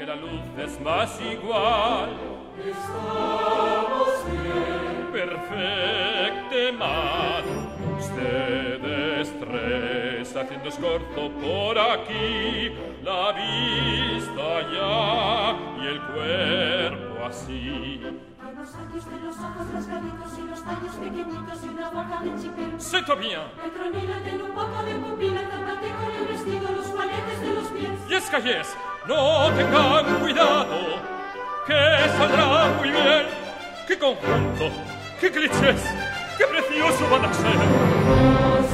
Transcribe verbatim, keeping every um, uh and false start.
que la luz es más igual. Estamos bien. Perfectement. Ustedes tres haciendo escorzo por aquí, la vista ya y el cuerpo así. De los años de los ojos rasgaditos y los tallos pequeñitos y una boca de chipín. C'est tout bien. Petronila tiene un poco de pupila, tapate con el vestido, los paletes de los pies. Yes, que yes. No tengan cuidado, que saldrá muy bien. ¡Qué conjunto! ¡Qué clichés! ¡Qué precioso van a ser!